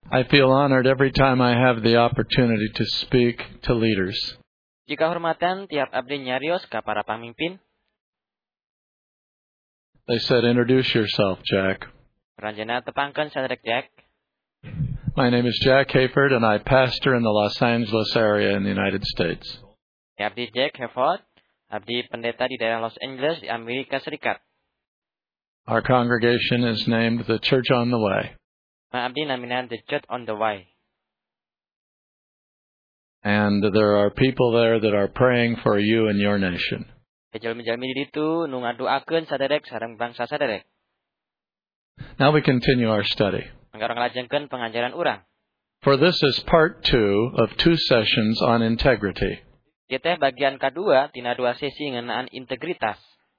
I feel honored every time I have the opportunity to speak to leaders. Jika hormatan tiap abdi nyarios ka para pamimpin. They said, "Introduce yourself, Jack." Ranjana tepangkeun saderek Jack. My name is Jack Hayford, and I pastor in the Los Angeles area in the United States. Abdi Jack Hayford, abdi pendeta di daerah Los Angeles di Amerika Serikat. Our congregation is named the Church on the Way. Abdi naminan the Church on the Way. And there are people there that are praying for you and your nation. Jalmi-jalmi di ditu nu ngadoakeun saderek sareng bangsa saderek. Now we continue our study. Anggar nglajengkeun pengajaran urang. For this is part 2 of 2 sessions on integrity. Ieu teh bagian kadua tina 2 sesi ngeunaan integritas.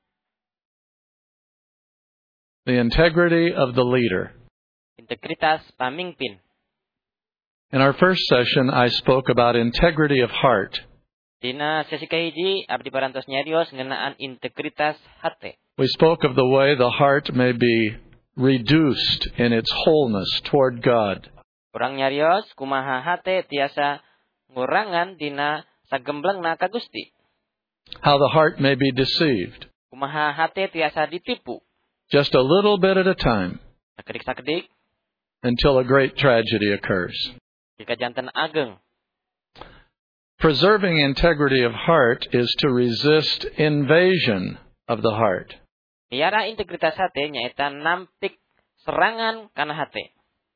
The integrity of the leader. Integritas pamimpin. In our first session, I spoke about integrity of heart. Dina sesi kahiji, abdi parantos nyarios ngeunaan integritas hate. We spoke of the way the heart may be reduced in its wholeness toward God. Urang nyarios kumaha hate tiasa ngurangan dina sagemblengna ka Gusti. How the heart may be deceived. Kumaha hate tiasa ditipu. Just a little bit at a time. Sakedik-sakedik. Until a great tragedy occurs. Jika janten ageng. Preserving integrity of heart is to resist invasion of the heart. Miara integritas hate nyaeta nampik serangan kana hate.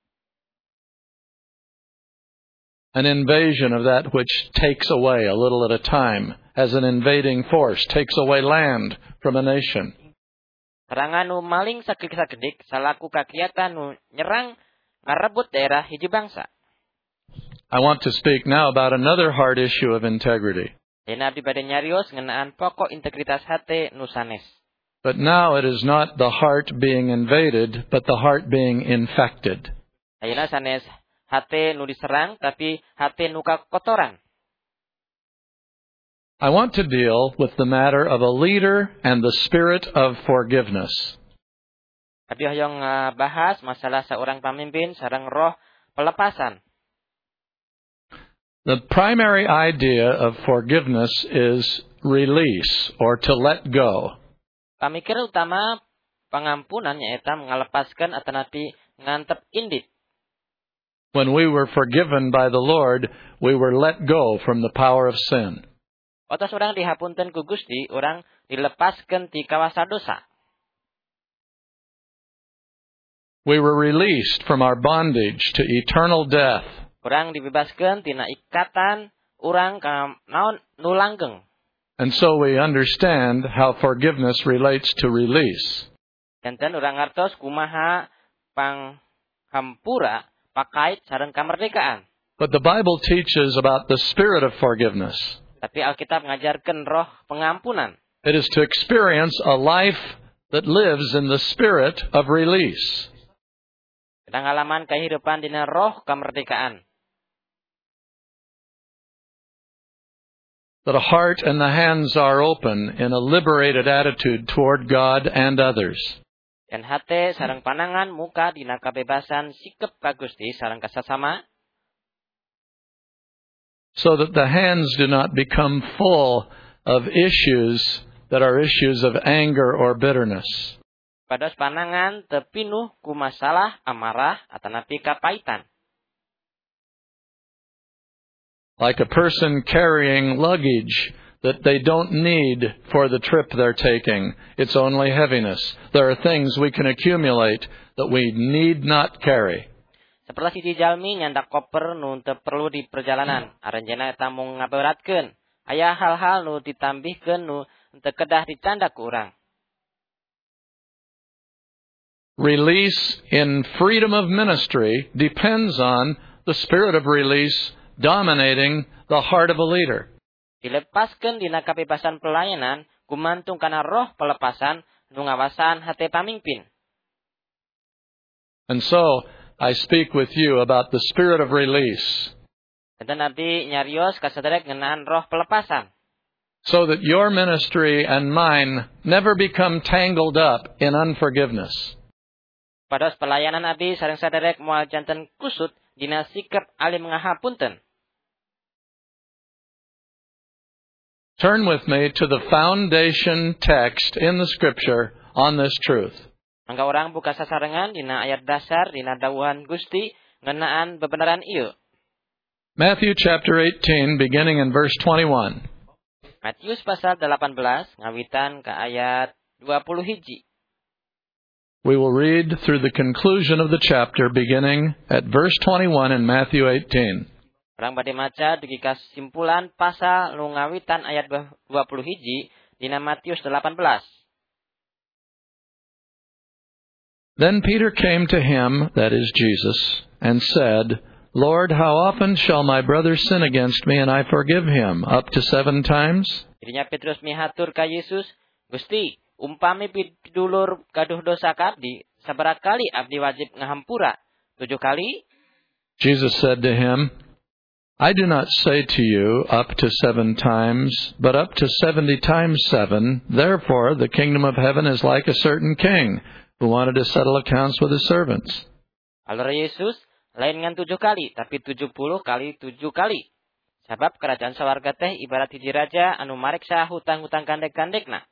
An invasion of that which takes away a little at a time, as an invading force takes away land from a nation. Serangan nu maling sakedik-sakedik salaku kakiatan nu nyerang ngarebut daerah hiji bangsa. I want to speak now about another hard issue of integrity. Dina abdi bade nyarios ngeunaan pokok integritas hate nu sanes. But now it is not the heart being invaded, but the heart being infected. Ayeuna sanes hate nu diserang tapi hate nu kakotoran. I want to deal with the matter of a leader and the spirit of forgiveness. Abdi hoyong bahas masalah seorang pamimpin sareng roh pelepasan. The primary idea of forgiveness is release or to let go. Pamikir utama pangampunan nyaeta ngalepaskeun atanapi ngantep indit. When we were forgiven by the Lord, we were let go from the power of sin. Otos urang dihapunten ku Gusti, urang dilepaskeun ti kawasa dosa. We were released from our bondage to eternal death. Urang dibebaskeun tina ikatan urang ka naon nu langgeng. And so we understand how forgiveness relates to release. Janten urang ngartos kumaha panghampura pakait sareng kamerdekaan. But the Bible teaches about the spirit of forgiveness. Tapi Alkitab ngajarkeun roh pengampunan. It is to experience a life that lives in the spirit of release. Pengalaman kehidupan dina roh kemerdekaan. That a heart and the hands are open in a liberated attitude toward God and others. Dan hate sareng panangan muka dina kabebasan sikep ka Gusti sareng kasasama. So that the hands do not become full of issues that are issues of anger or bitterness. Pados panangan teu pinuh ku masalah amarah atanapi kapaitan. Like a person carrying luggage that they don't need for the trip they're taking. It's only heaviness. There are things we can accumulate that we need not carry. Seperti hiji jalmi nyandak koper nu teu perlu di perjalanan. Aranjeunna eta mung ngaberatkeun. Aya hal-hal nu ditambihkeun nu teu kedah dicandak ku urang. Release in freedom of ministry depends on the spirit of release dominating the heart of a leader. Dilepaskeun dina kabebasan pelayanan gumantung kana roh pelepasan nu ngawasan hate pamimpin. And so I speak with you about the spirit of release. Dan abdi nyarios ka saderek ngeunaan roh pelepasan. So that your ministry and mine never become tangled up in unforgiveness. Pados pelayanan abdi sareng saderek moal janten kusut dina sikep ali ngahapunten. Turn with me to the foundation text in the Scripture on this truth. Mangga orang buka sasarengan dina ayat dasar dina dawuhan Gusti ngenaan bebenaran ieu. Matthew chapter 18, beginning in verse 21. Matius pasal 18 ngawitan ka ayat 21. We will read through the conclusion of the chapter beginning at verse 21 in Matthew 18. Orang bade maca dugi kesimpulan pasal nu ngawitan ayat 21 dina Matius 18. Then Peter came to him, that is Jesus, and said, Lord, how often shall my brother sin against me and I forgive him? Up to 7 times? Dirinya Petrus mihatur ka Yesus, Gusti, umpami pidulur kaduh dosa ka abdi, sabaraha kali abdi wajib ngahampura? 7 kali? Jesus said to him, I do not say to you up to 7 times, but up to 70 times 7. Therefore, the kingdom of heaven is like a certain king who wanted to settle accounts with his servants. Alur Yesus, lain ngan 7 kali, tapi 70 kali 7 kali. Sabab kerajaan sawarga teh ibarat hiji raja anu mareksa hutang-hutang kandek-kandekna.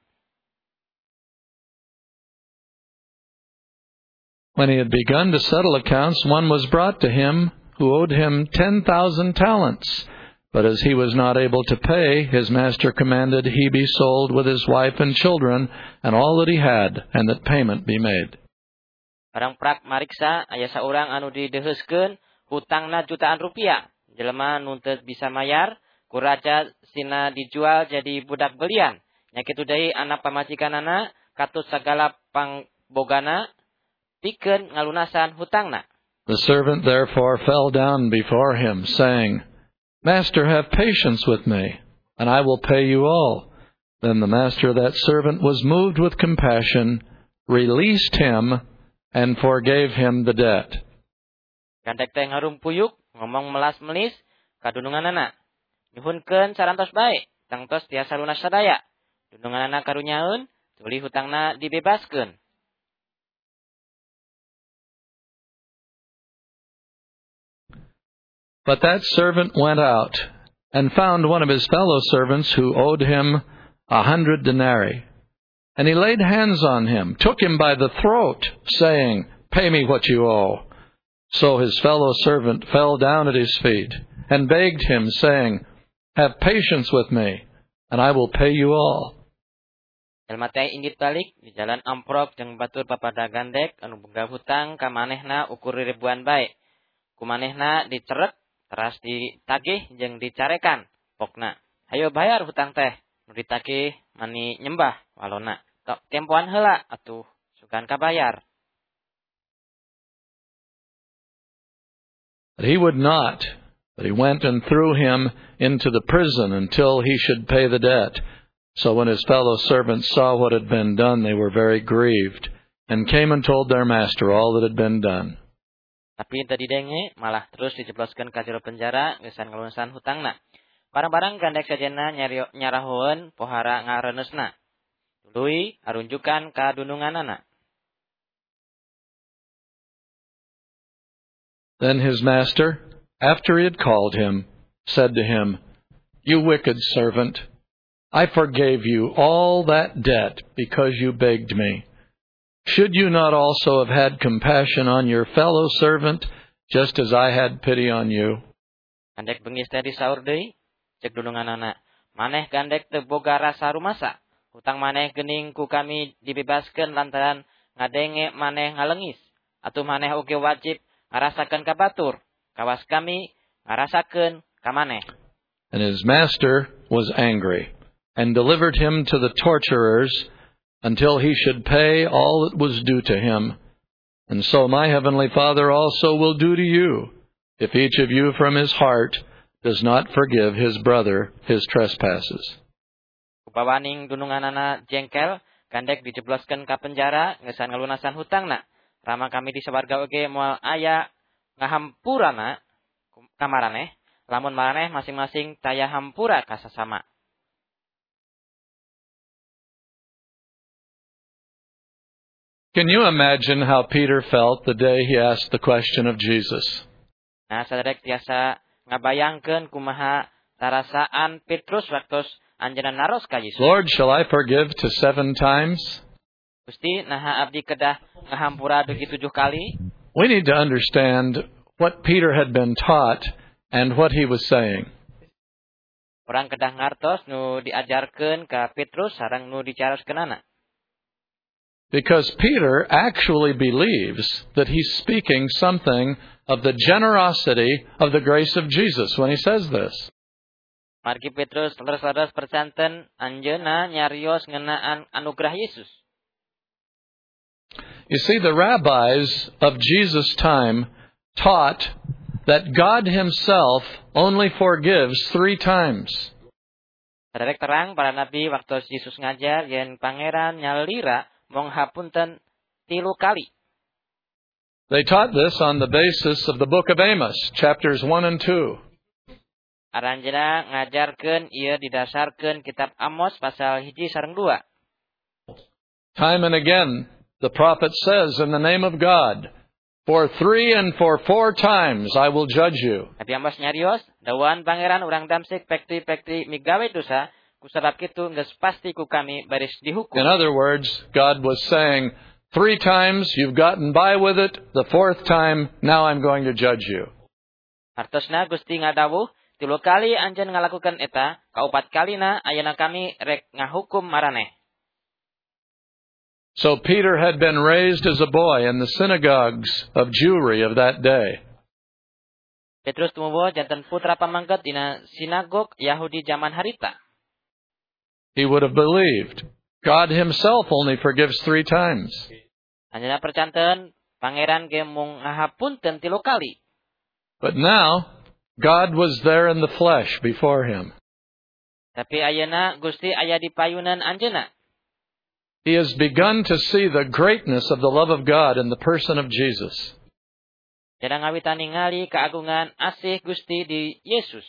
When he had begun to settle accounts, one was brought to him who owed him 10,000 talents. But as he was not able to pay, his master commanded he be sold with his wife and children and all that he had, and that payment be made. Orang prak mariksa aya saurang anu dideheuskeun hutangna jutaan rupiah. Jelema nu teu bisa mayar, ku raja sina dijual jadi budak belian. Nya kitu deui anak pamajikanana katut sagala pangbogana pikeun ngalunasan hutangna. The servant therefore fell down before him, saying, Master, have patience with me, and I will pay you all. Then the master of that servant was moved with compassion, released him, and forgave him the debt. Gandek teh ngarumpuyuk, ngomong melas-melis, kadununganana. Nyuhunkeun sarantos bae, tangtos tiasa lunas sadaya. Dununganana karunyaeun, tuluy hutangna dibebaskeun. But that servant went out and found one of his fellow servants who owed him 100 denarii. And he laid hands on him, took him by the throat, saying, Pay me what you owe. So his fellow servant fell down at his feet and begged him, saying, Have patience with me, and I will pay you all. Jalma teh indit balik di jalan amprok jeung batur papada gandek anu boga hutang ka manehna ukur ribuan bae. Kumanehna dicerek teras ditagih jeung dicarekan. Pokna, hayo bayar hutang teh. Nu ditagih mani nyembah walona. Tok tempoan heula atuh sugan kabayar. But he would not, but he went and threw him into the prison until he should pay the debt. So when his fellow servants saw what had been done, they were very grieved, and came and told their master all that had been done. Tapi teu didenge malah terus dijebloskeun ka jero penjara gesan ngalunasan hutangna. Barang-barang gandek sajana nyarahoeun pohara ngarenesna. Tuluy arunjukan ka dununganana. Then his master, after he had called him, said to him, You wicked servant, I forgave you all that debt because you begged me. Should you not also have had compassion on your fellow servant, just as I had pity on you? Gandek beungis teh disaur deui, cek dununganana. Maneh gandek teu boga rasa rumasa. Hutang maneh geuning ku kami dibebaskeun lantaran ngadenge maneh ngalengis. Atuh maneh oge wajib ngarasakeun ka batur. Kawas kami ngarasakeun ka maneh. And his master was angry, and delivered him to the torturers, until he should pay all that was due to him. And so my heavenly Father also will do to you, if each of you from his heart does not forgive his brother his trespasses. Kupawaning dununganana jengkel, gandek dijebloskeun ka penjara, gesan ngalunasan hutangna. Rama kami di sawarga oge moal aya ngahampurana ka maraneh, lamun maraneh masing-masing taya hampura ka sasama. Can you imagine how Peter felt the day he asked the question of Jesus? Nah, saderek tiasa ngabayangkeun kumaha tarasaan Petrus waktu anjeunna naros ka Yesus. Lord, shall I forgive to 7 times? Gusti, naha abdi kedah ngahampura dugi 7 kali? We need to understand what Peter had been taught and what he was saying. Orang kedah ngartos nu diajarkeun ka Petrus sareng nu dicaroskeunana. Because Peter actually believes that he's speaking something of the generosity of the grace of Jesus when he says this. Margi Petrus leres-leres percanten anjeunna nyarios ngeunaan anugerah Yesus. You see, the rabbis of Jesus' time taught that God himself only forgives 3 times. Saderek terang para nabi waktu Yesus ngajar yen pangeran nyalira mong hapunten 3 kali. They taught this on the basis of the book of Amos, chapters 1 and 2. Aranjeunna ngajarkeun ieu didasarkeun kitab Amos pasal 1 sareng 2. Time and again, the prophet says in the name of God, for 3 and for 4 times I will judge you. Nabi Amos nyarios, dawan pangeran urang damsik pekti-pekti migawe dosa, kusabab kitu geus pasti ku kami baris dihukum. In other words, God was saying, 3 times you've gotten by with it, the 4th time, now I'm going to judge you. Hartosna Gusti ngadawuh, 3 kali anjeun ngalakukeun eta, ka 4 kalina ayeuna kami rek ngahukum maraneh. So Peter had been raised as a boy in the synagogues of Jewry of that day. Petrus tumubo janten putra pamangkat dina sinagog Yahudi zaman harita. He would have believed God himself only forgives 3 times. Anjeunna percanten pangeran ge mung ngahapunten 3 kali. But now, God was there in the flesh before him. Tapi ayeuna Gusti aya di payunan anjeunna. He has begun to see the greatness of the love of God in the person of Jesus. Jada ngawitan ningali keagungan asih Gusti di Yesus.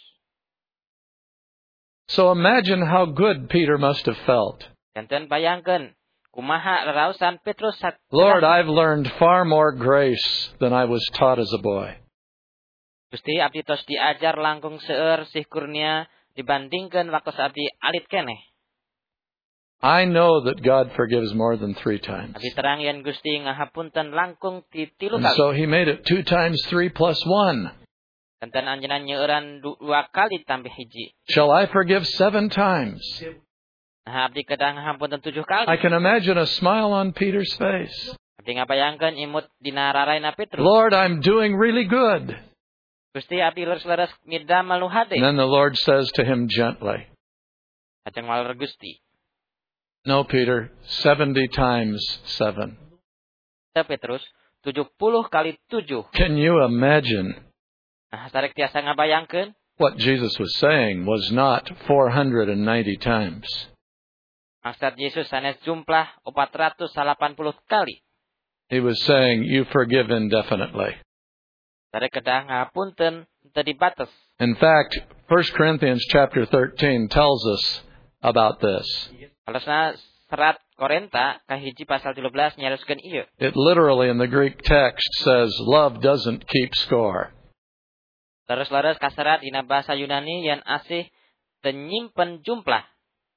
So imagine how good Peter must have felt. Janten bayangkeun kumaha raraosan Petrus Lord, I've learned far more grace than I was taught as a boy. Gusti abdi tos diajar langkung seueur sih kurnia dibandingkeun waktu abdi alit keneh. I know that God forgives more than 3 times. Abdi terang yen Gusti ngahapunten langkung ti 3 And kali. so he made it 2 times 3 plus 1. Janten anjeunna nyeueuran 2 kali tambah 1. Shall I forgive 7 times? Nah abdi kedah ngahapunten 7 kali. I can imagine a smile on Peter's face. Abdi ngabayangkeun imut dina raraina Petrus. Lord, I'm doing really good. Gusti abdi leres-leres midamel nu hade. And then the Lord says to him gently, Ajeng waler Gusti. No, Peter, 70 times 7. Petrus 70 kali 7. Can you imagine? Nah, sarek tiasa ngabayangkeun What Jesus was saying was not 490 times. maksud Yesus sanes jumlah 480 kali. He was saying, you forgive indefinitely. Sarek kedah ngapunten teu dibates. In fact, 1 Corinthians chapter 13 tells us about this. Kalosna serat Korenta kahiji pasal 13 nyaroskeun ieu. It literally in the Greek text says, love doesn't keep score. Terus-leres kaserat dina basa Yunani yen asih teu nyimpen jumlah.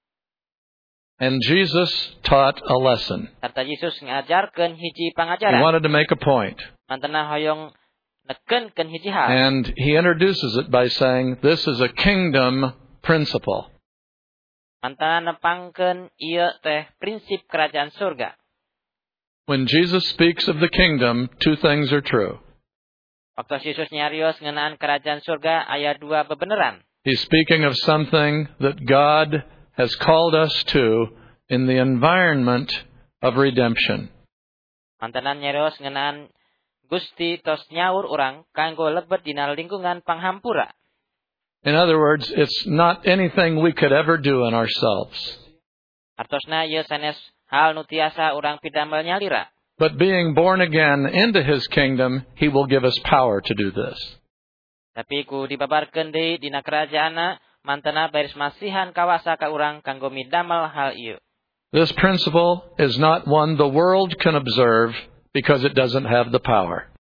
And Jesus taught a lesson. Sarta Yesus ngajarkeun hiji He pangajaran. wanted to make a point. Mantena hoyong nekeunkeun hiji hal. And he introduces it by saying, this is a kingdom principle. Mantena nepangkeun ieu teh prinsip kerajaan surga. When Jesus speaks of the kingdom, 2 things are true. Waktu Yesus nyarios ngeunaan kerajaan surga aya 2 bebeneran. He's speaking of something that God has called us to in the environment of redemption. Mantena nyarios ngeunaan Gusti tos nyaur urang kanggo lebet dina lingkungan panghampura. In other words, it's not anything we could ever do in ourselves. Artosna ieu sanes hal nu tiasa urang pidamel nyalira. But being born again into his kingdom, he will give us power to do this. Tapi ku dibabarkeun deui dina kerajaanna mantena baris masihan kawasa ka urang kanggo midamel hal ieu. This principle is not one the world can observe because it doesn't have the power.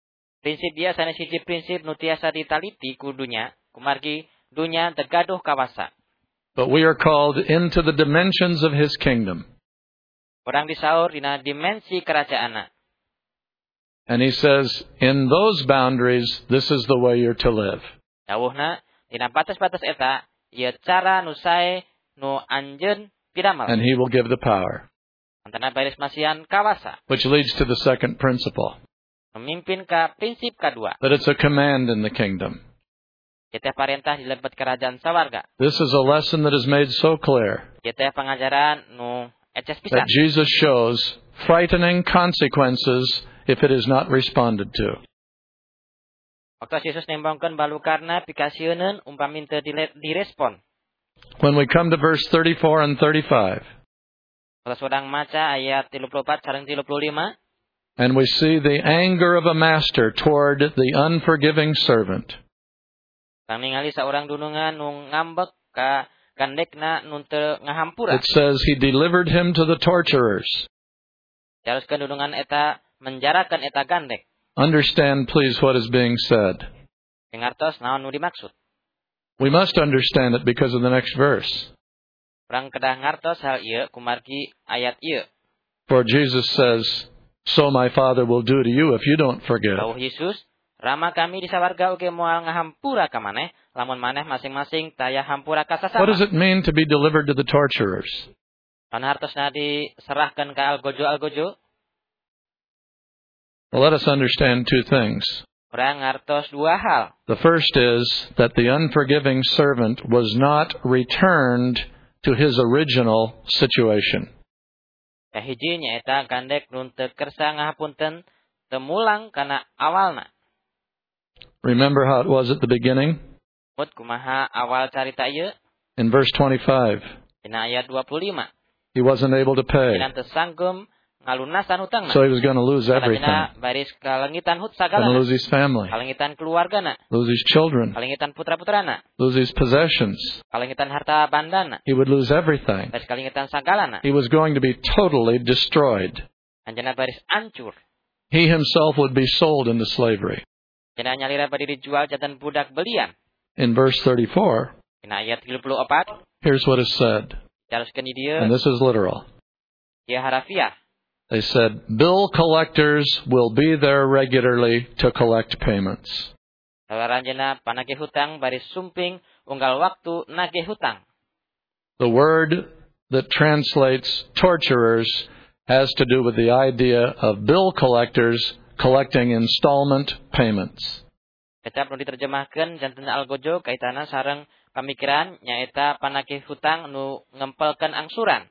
Prinsip dia sana siji prinsip nu tiasa ditaliti ku dunya, kumargi dunya tegaduh kawasa. But we are called into the dimensions of His kingdom. Orang disaur dina dimensi kerajaanna. And He says, in those boundaries, this is the way you're to live. Dawuhna, dina batas-batas eta, ieu cara nu sae nu anjeun pidamel. And He will give the power. Antara baris masian kawasa. Which leads to the second principle. Memimpin ka prinsip kadua. That it's a command in the kingdom. Kita perintah di lebat kerajaan sawarga. This is a lesson that is made so clear. Kita pengajaran nu eces pisan. That Jesus shows frightening consequences if it is not responded to. Waktu Yesus nembangkeun balukarna pikasieun umpami teu direspon. When we come to verse 34 and 35. Kalau sedang maca ayat 34 sareng 35. And we see the anger of a master toward the unforgiving servant. Kang ningali saurang dunungan nu ngambek ka gandekna nu teu ngahampura. It says he delivered him to the torturers. Jaroskeun dunungan eta menjarakeun eta gandek. Understand please what is being said. Ngartos naon nu dimaksud. We must understand it because of the next verse. Urang kedah ngartos hal ieu kumargi ayat ieu. For Jesus says, so my Father will do to you if you don't forgive. Dawuh Yesus, Rama kami di sawarga oge moal ngahampura ka maneh, lamun maneh masing-masing taya hampura ka sasama. What does it mean to be delivered to the torturers? Pan hartosna diserahkeun ka algojo-algojo. Well, let us understand two things. Urang ngartos dua hal. The first is that the unforgiving servant was not returned to his original situation. Kahiji nyaeta gandek nun teu kersa ngahapunten teu mulang kana awalna. Remember how it was at the beginning? Mut kumaha awal carita ieu? In verse 25. Dina ayat 25. He wasn't able to pay. Dina teu sanggum ngalunasan hutangna. So he was going to lose everything. Dina baris kalengitan hut Going to sagalana. lose his family. Kalengitan keluargana. Lose his children. Kalengitan putra-putrana. Lose his possessions. Kalengitan harta bandana. He would lose everything. Baris kalengitan sagalana. He was going to be totally destroyed. Anjeunna baris ancur. He himself would be sold into slavery. Cenah nyalira bade dijual jantan budak belian. In verse 34, Dina ayat 34, here's what is said. caroskeun di dieu, And this is literal. ieu harafiah. They said, bill collectors will be there regularly to collect payments. Sawaranjeunna panagih hutang baris sumping unggal waktu nagih hutang. The word that translates torturers has to do with the idea of bill collectors collecting installment payments. Eta perlu diterjemahkeun janten algojo kaitana sareng pamikiran nyaeta panagih hutang nu ngempelkeun angsuran.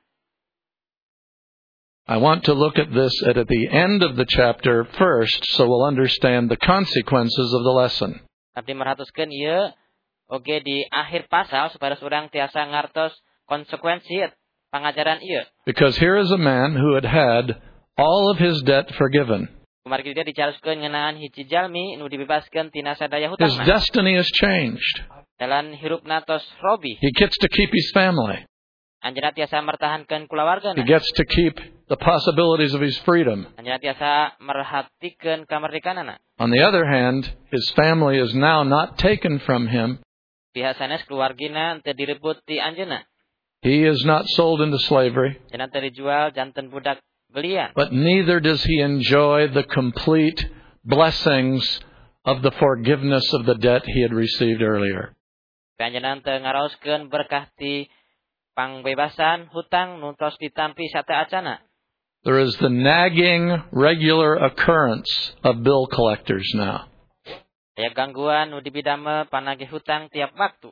I want to look at this at the end of the chapter first, so we'll understand the consequences of the lesson. Abdi merhatuskeun ieu oge di akhir pasal supaya urang tiasa ngartos konsekuensi pangajaran ieu. Because here is a man who had had all of his debt forgiven. Kumargi dia dicaroskeun ngeunaan hiji jalmi nu dibebaskeun tina sadaya His hutangna. destiny is changed. Dalam hirupna tos robi. He gets to keep his family. Anjeunna tiasa mertahankeun kulawargana. He gets to keep the possibilities of his freedom. Anjeunna tiasa merhatikeun kamerdekaanna. On the other hand, his family is now not taken from him. Pihak sanes keluargina teu direbut ti anjeunna. He is not sold into slavery. Jangan teu dijual janten budak belian. But neither does he enjoy the complete blessings of the forgiveness of the debt he had received earlier. Panjenengan teu ngaraoskeun berkah ti pangbebasan hutang nu tos ditampi sateacana. There is the nagging regular occurrence of bill collectors now. Aya gangguan nu dibidamel panagih hutang tiap waktu.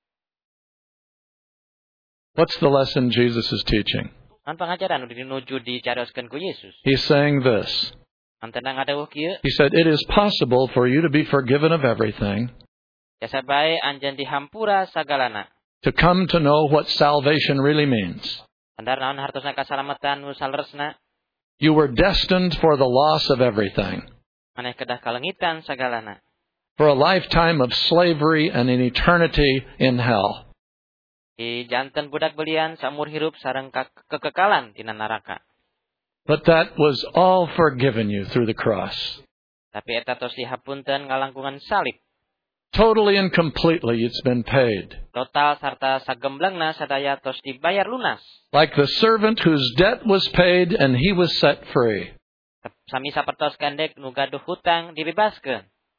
What's the lesson Jesus is teaching? An pangajaran nu dinuju dicarioskeun ku Yesus. He's saying this. Anteunang ngadawuh kieu, He said, it is possible for you to be forgiven of everything, jasa bae anjeun dihampura sagalana. to come to know what salvation really means. Andar naon hartosna kasalametan nu saleresna, You were destined for the loss of everything, maneh kedah kalengitan sagalana. for a lifetime of slavery and an eternity in hell. Di janten budak belian saumur hirup sareng kekekalan tina neraka. But that was all forgiven you through the cross. Tapi eta tos dihapunten ngalangkungan salib. Totally and completely it's been paid. Total sarta sagemblengna sadaya tos dibayar lunas. Like the servant whose debt was paid and he was set free. Sami sapertos gandek nu gaduh hutang dibebaskeun.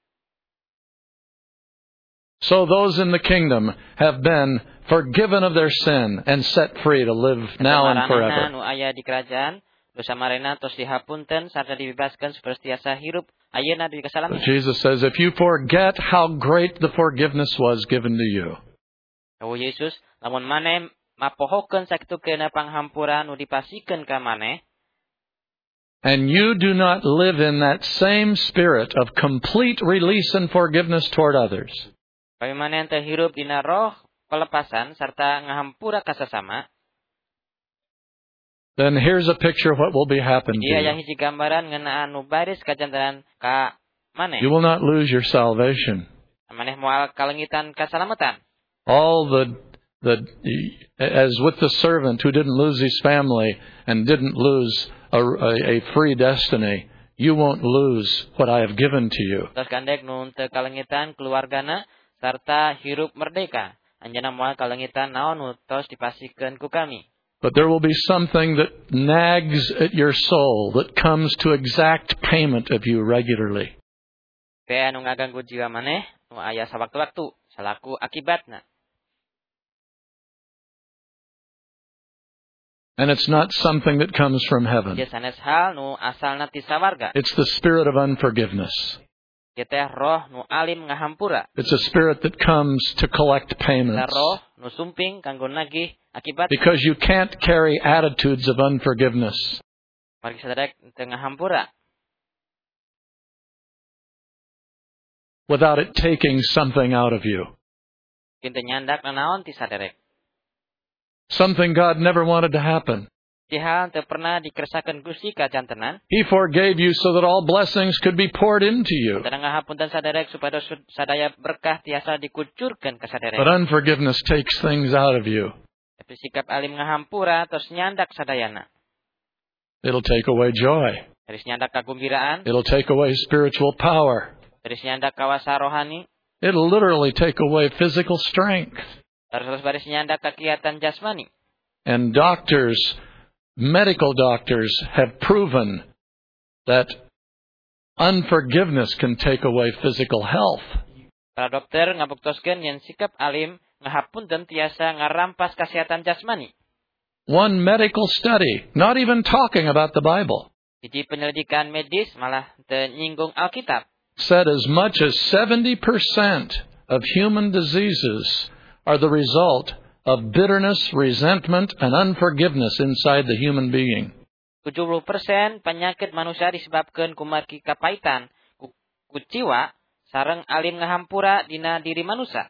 So those in the kingdom have been forgiven of their sin and set free to live now and forever. Nu aya di kerajaan dosa marena tos dihapunten sarta dibebaskeun sapertos tiasa hirup ayeuna di kasalamian. Jesus says, if you forget how great the forgiveness was given to you. Kau Yesus, lamun maneh mapohokeun sakitu-keuna panghampura nu dipasikeun ka maneh, and you do not live in that same spirit of complete release and forgiveness toward others. Kami maneh teu hirup dina roh pelepasan sarta ngahampura ka sasama. Then here's a picture of what will be happening to Dia aya you. hiji gambaran ngeunaan nu baris kajantaran ka maneh. You will not lose your salvation. Maneh moal kalengitan kasalamatan. All as with the servant who didn't lose his family and didn't lose a free destiny, you won't lose what I have given to you. Tos kandek nu teu kalengitan keluargana sarta hirup merdeka. Anjeunna moal kalengitan naon nu tos dipasikeun ku kami. But there will be something that nags at your soul that comes to exact payment of you regularly. Teu anu ngaganggu jiwa maneh nu aya sawaktu-waktu salaku akibatna. And it's not something that comes from heaven. Ieu sanes hal nu asalna ti sawarga. It's the spirit of unforgiveness. Ieu teh roh nu alim ngahampura. It's a spirit that comes to collect payments. Roh nu sumping kanggo nagih akibat. Because you can't carry attitudes of unforgiveness. Mari saderek teu ngahampura. Without it taking something out of you. Kitu nyandak naon ti saderek. Something God never wanted to happen. Ti hal teu pernah dikersakakeun Gusti ka jantenan. He forgave you so that all blessings could be poured into you. Teu ngahapunten saderek supaya sadaya berkah tiasa dikucurkeun ka saderek. But unforgiveness takes things out of you. Tapi sikap alim ngahampura tos nyandak sadayana. It'll take away joy. Terus nyandak kagembiraan. It'll take away spiritual power. Terus nyandak kawasa rohani. It'll literally take away physical strength. Terus baris nyandak kegiatan jasmani. And medical doctors have proven that unforgiveness can take away physical health. Para dokter ngabuktoskeun yen sikap alim ngahapunten tiasa ngarampas kesehatan jasmani. One medical study, not even talking about the Bible, Hiji penyelidikan medis malah teu nyinggung Alkitab. Said as much as 70% of human diseases are the result of bitterness, resentment, and unforgiveness inside the human being. 70% penyakit manusia disebabkeun ku margi kapaitan, ku ciwa, sareng alim ngahampura dina diri manusia.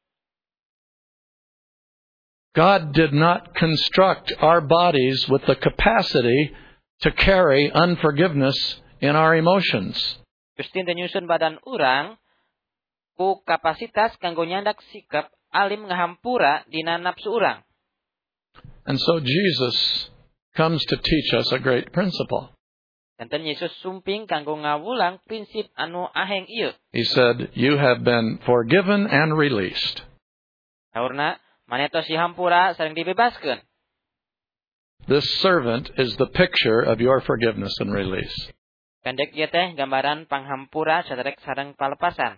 God did not construct our bodies with the capacity to carry unforgiveness in our emotions. Gusti teu nyusun badan urang ku kapasitas kanggo nyandak sikap alim ngahampura dina nafsu urang. And so Jesus comes to teach us a great principle. Enten Yesus sumping kanggo ngawulang prinsip anu aheng ieu. He said, "You have been forgiven and released." Saurna, maneh tos dihampura sareng dibebaskeun. This servant is the picture of your forgiveness and release. Pendek ieu teh gambaran panghampura saderek sareng palepasan.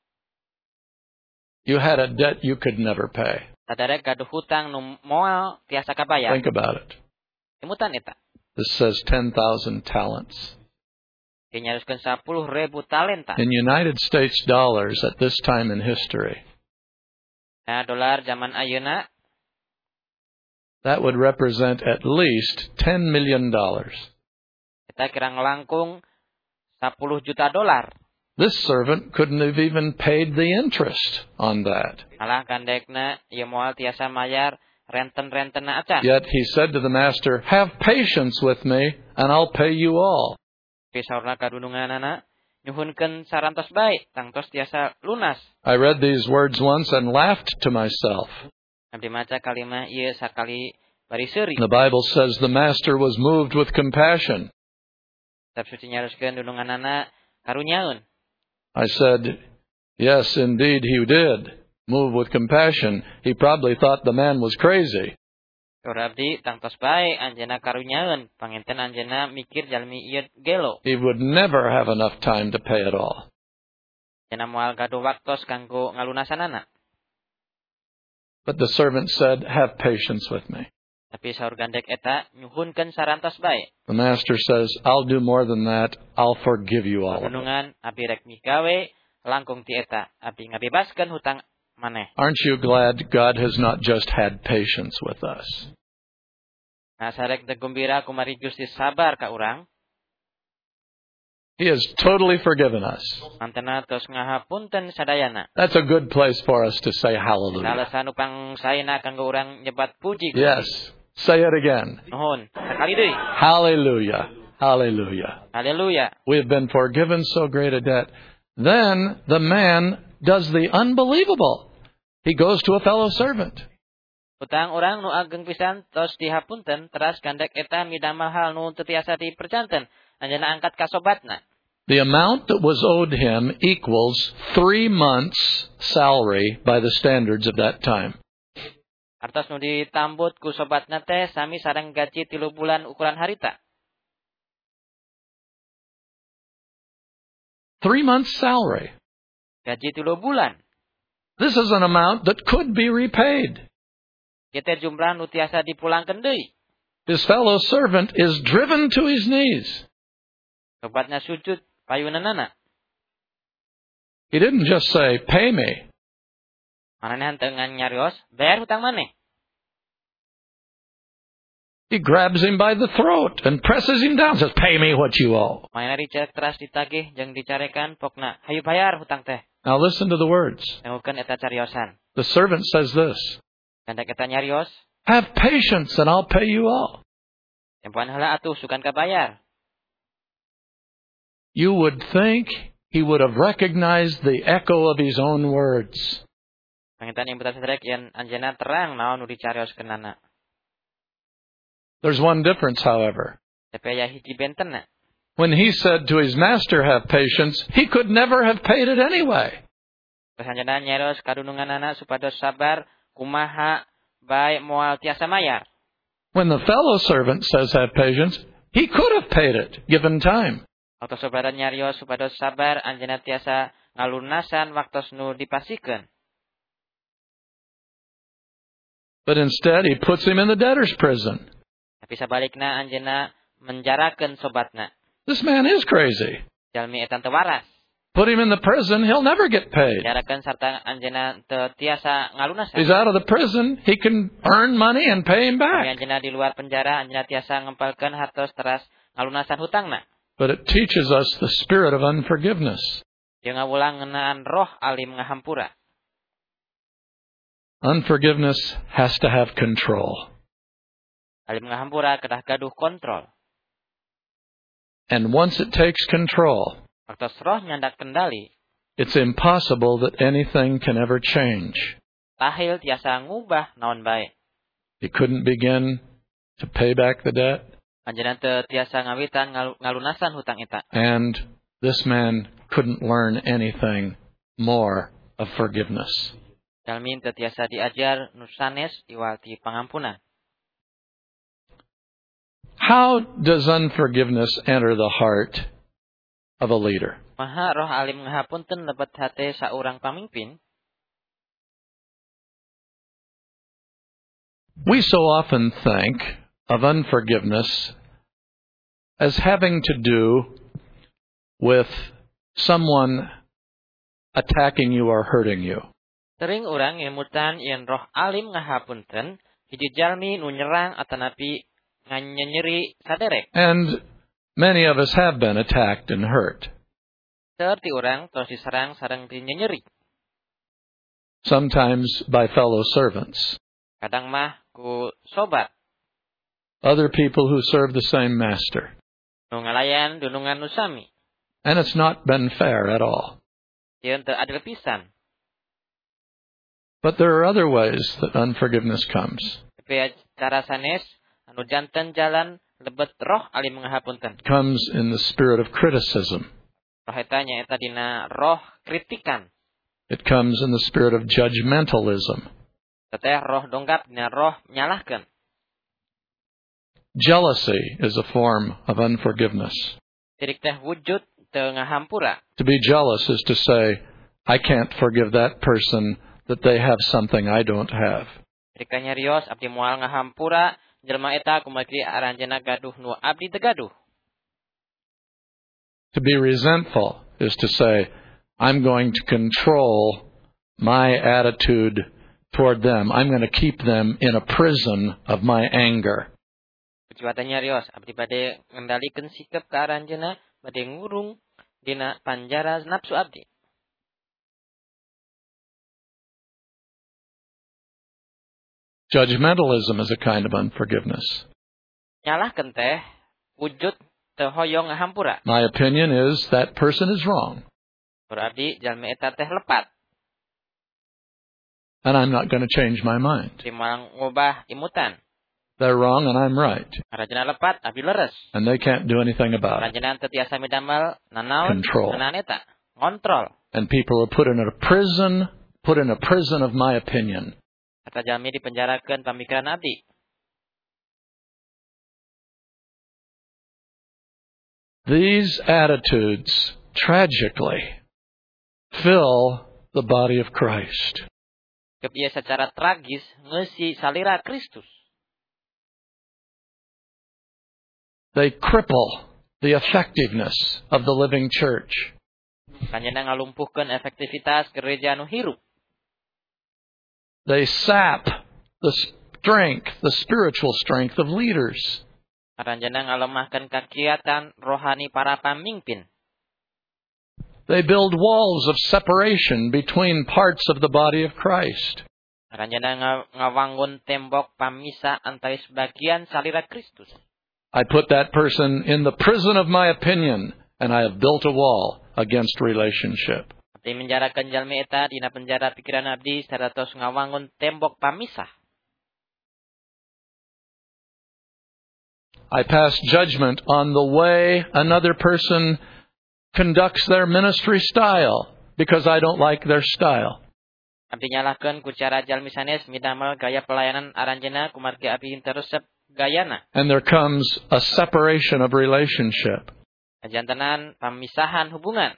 You had a debt you could never pay. Saderek gaduh hutang nu moal tiasa kabayar. Think about it. Imutan eta. This says 10,000 talents. Dinyaruskeun 10.000 talenta. In United States dollars at this time in history, Nah, dolar zaman ayeuna that would represent at least $10 million. Eta kira ngelangkung 10 juta dolar. This servant couldn't have even paid the interest on that. Malah kandekna ieu moal tiasa mayar renten-rentena acan. Yet he said to the master, "Have patience with me, and I'll pay you all." Pisaurna kadununganana nyuhunkeun sarantos bae, tangtos tiasa lunas. I read these words once and laughed to myself. Abdi maca kalimah ieu sakali bari seuri. The Bible says the master was moved with compassion. Kitab suci nyaroskeun dununganana karunyaeun. I said, yes, indeed he did. Move with compassion. He probably thought the man was crazy. Saur abdi tangtos bae anjeunna karunyaeun, panginten anjeunna mikir jalmi ieu gelo. He would never have enough time to pay it all. Cenah moal gaduh waktos kanggo ngalunasanana. But the servant said, have patience with me. Tapi saur gandek eta nyuhunkeun sarantos bae. The master says, I'll do more than that. I'll forgive you all of it. Nunungan abdi rek migawe langkung ti eta, abdi ngabebaskeun hutang maneh. Aren't you glad God has not just had patience with us? Nah sarek degumbira kumari Gusti sabar ka urang. He has totally forgiven us. Mantena tos ngahapunten sadayana. That's a good place for us to say hallelujah. Alasan upang saena kanggo urang nyebat puji. Yes. Say it again. Nuhun, sakali deui. Hallelujah. Hallelujah. Haleluya. We have been forgiven so great a debt. Then the man does the unbelievable. He goes to a fellow servant. Utang urang nu ageng pisan tos dihapunten teras gandek eta midamel hal nu teu tiasa dipercanten. Anjeunna angkat ka sobatna. The amount that was owed him equals 3 months' salary by the standards of that time. Artos nu ditambut ku sobatna teh sami sareng gaji 3 bulan ukuran harita. 3 months' salary. Gaji 3 bulan. This is an amount that could be repaid. Ieu teh jumlah nu tiasa dipulangkeun deui. His fellow servant is driven to his knees. Sobatna sujud payunanana. He didn't just say, pay me. Mananehan teu ngan nyarios, bayar hutang maneh. He grabs him by the throat and presses him down, says, pay me what you owe. Maena dicek teras ditagih jeung dicarekan pokna, hayu bayar hutang teh. Now listen to the words. Dengukeun eta cariosan. The servant says this, Gandek eta nyarios, have patience and I'll pay you all. tempoan heula atuh sukan kabayar. You would think he would have recognized the echo of his own words. Panginten yang buta sadrek yen anjeunna terang naon nu dicarioskeunana. There's one difference, however. Tapi aya hiji bentenna. When he said to his master, have patience, he could never have paid it anyway. Terus anjeunna nyarios kadununganana supados sabar kumaha bae moal tiasa mayar. When the fellow servant says, have patience, he could have paid it, given time. Waktu saudara nyarios supados sabar anjeunna tiasa ngalunasan waktos nu dipasikeun. But instead, he puts him in the debtor's prison. Tapi sabalikna anjeunna menjarakeun sobatna. This man is crazy. Jalmi eta teu waras. Put him in the prison, he'll never get paid. Jarakeun sarta anjeunna teu tiasa ngalunasan. He's out of the prison, he can earn money and pay him back. Anjeunna di luar penjara anjeunna tiasa ngempelkeun hartos teras ngalunasan hutangna. But it teaches us the spirit of unforgiveness. Jeung ngawulang ngeunaan roh alim ngahampura. Unforgiveness has to have control. Alim ngahampura kedah gaduh kontrol. And once it takes control, Waktu roh nyandak kendali, it's impossible that anything can ever change. tahil tiasa ngubah naon bae. He couldn't begin to pay back the debt. Anjeunna teu tiasa ngawitan ngalunasan hutang eta. And this man couldn't learn anything more of forgiveness. Jalmi teu tiasa diajar nu sanes iwal ti pangampunan. How does unforgiveness enter the heart of a leader? Maha roh alim ngahapunten lebet hate saurang pamimpin. We so often think of unforgiveness as having to do with someone attacking you or hurting you. Tering urang ngemutan yen roh alim ngahapunten hiji jalmi nu nyerang atanapi nganyenyeri saderek. And many of us have been attacked and hurt. Seueur ti urang tos diserang sareng dinyenyeri. Sometimes by fellow servants. Kadang mah ku sobat. Other people who serve the same master. Nu ngalayan dunungan nu sami. And it's not been fair at all. Ieu teu adil pisan. But there are other ways that unforgiveness comes. Tapi cara sanes anu janten jalan lebet roh alim ngahapunten. It comes in the spirit of criticism. Roh eta nyaeta dina roh kritikan. It comes in the spirit of judgmentalism. Teteh roh donggap dina roh nyalahkeun. Jealousy is a form of unforgiveness. Tirik teh wujud teu ngahampura. To be jealous is to say, I can't forgive that person that they have something I don't have. Tirik teh nyarios abdi moal ngahampura, jelema eta kumaha aranjeunna gaduh nu abdi teu gaduh. To be resentful is to say, I'm going to control my attitude toward them. I'm going to keep them in a prison of my anger. Kuciwa teh nyarios abdi bade ngendalikeun sikap ka aranjeunna, bade ngurung dina panjara nafsu abdi. Judgmentalism is a kind of unforgiveness. Nyalahkeun teh wujud teu hoyong ngahampura. My opinion is that person is wrong. Berarti jalmi eta teh lepat. And I'm not going to change my mind. Timbang ngubah imutan. They're wrong and I'm right. Aranjeunna lepat abdi leres. And they can't do anything about it. Aranjeunna teu tiasa midamel nanaon Control. ngeunaan eta. Ngontrol. And people are put in a prison of my opinion. Eta jalmi dipenjarakeun pamikiran abdi. These attitudes, tragically, fill the body of Christ. Ieu secara tragis ngeusi salira Kristus. They cripple the effectiveness of the living church. Kanjana ngalumpuhkeun efektivitas gereja nu hirup. They sap the spiritual strength of leaders. Aranjeunna ngalemahkeun kakiatan rohani para pamimpin. They build walls of separation between parts of the body of Christ. Aranjeunna ngawangun tembok pamisah antara sebagian salira Kristus. I put that person in the prison of my opinion, and I have built a wall against relationship. Abdi menjarakeun jalmi eta dina penjara pikiran abdi sarta tos ngawangun tembok pamisah. I pass judgment on the way another person conducts their ministry style because I don't like their style. Abdi nyalahkeun ku cara jalmi sanes midamel gaya pelayanan aranjeunna kumargi abdi henteu resep gayana. And there comes a separation of relationship. Ajantenan pamisahan hubungan.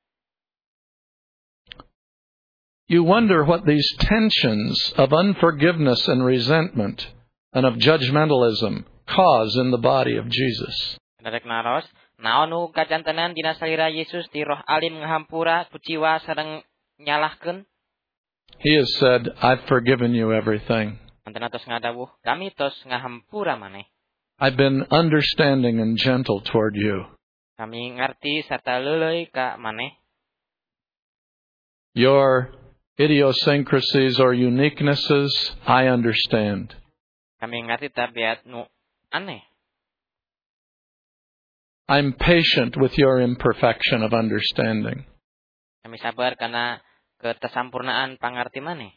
You wonder what these tensions of unforgiveness and resentment and of judgmentalism cause in the body of Jesus. Derek naros, naon nu kajantenan dina salira Yesus ti roh alim ngahampura kuciwa sareng nyalahkeun. He has said, I've forgiven you everything. Antena tos ngadawuh, kami tos ngahampura maneh. I've been understanding and gentle toward you. Kami ngarti sarta leuleuy ka maneh. Your idiosyncrasies or uniquenesses, I understand. Kami ngarti tabiat nu aneh. I'm patient with your imperfection of understanding. Kami sabar karena ketasampurnaan pangarti maneh.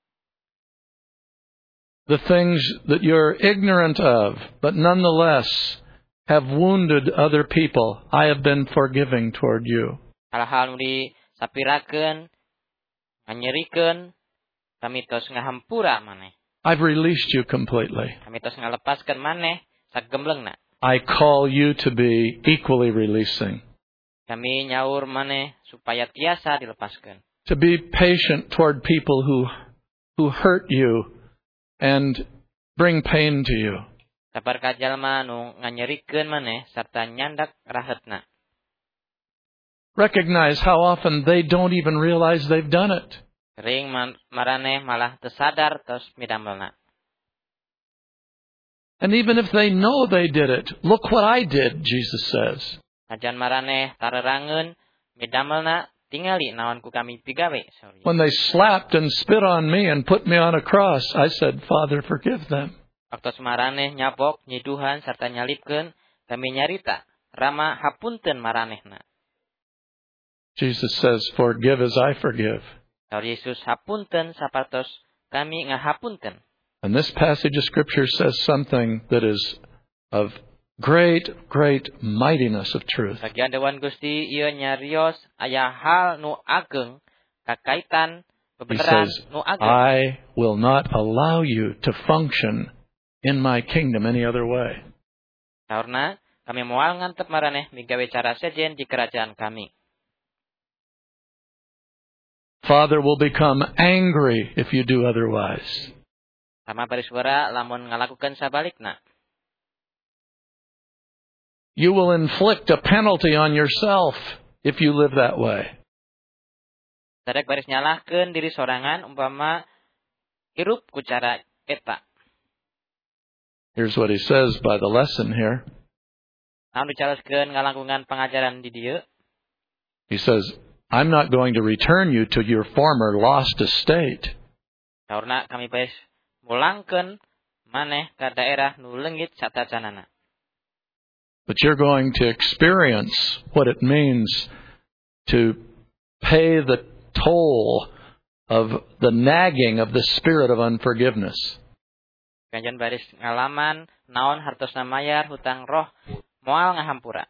The things that you're ignorant of, but nonetheless have wounded other people, I have been forgiving toward you. Hal-hal nu disapirakeun, nganyerikeun, kami tos ngahampura maneh. I've released you completely. Kami tos ngalepaskeun maneh sagemblengna. I call you to be equally releasing. Kami nyaur maneh supaya tiasa dilepaskeun. To be patient toward people who hurt you and bring pain to you. Sabar ka jalma nu nganyerikeun maneh sarta nyandak rahetna. Recognize how often they don't even realize they've done it. Sering maraneh malah teu sadar tos midamelna. And even if they know they did it, look what I did, Jesus says. Najan maraneh tarerangeun midamelna tingali naon ku kami pigawe. When they slapped and spit on me and put me on a cross, I said, Father, forgive them. Waktu maraneh nyabok, nyiduhan sarta nyalipkeun, kami nyarita, Rama hapunten maranehna. Jesus says, forgive as I forgive. Saur Yesus hapunten sapatos kami ngahapunten. And this passage of Scripture says something that is of great, great mightiness of truth. Bagian dewan Gusti ieu nyarios aya hal nu ageng kakaitan He bebeneran says, nu ageng. I will not allow you to function in my kingdom any other way. Saurna kami moal ngantep maraneh migawe cara sejen di kerajaan kami. Father will become angry if you do otherwise. Sama pariswara lamun ngalakukeun sabalikna. You will inflict a penalty on yourself if you live that way. Sadek baris nyalahkeun diri sorangan umpama hirup ku cara eta. Here's what he says by the lesson here. Namun dicaroskeun ngalangkungan pengajaran di dieu. He says, I'm not going to return you to your former lost estate. Saurna kami baris mulangkeun maneh ka daerah nu leungit satacanana. But you're going to experience what it means to pay the toll of the nagging of the spirit of unforgiveness. Kanjen baris ngalaman naon hartosna mayar hutang roh moal ngahampura.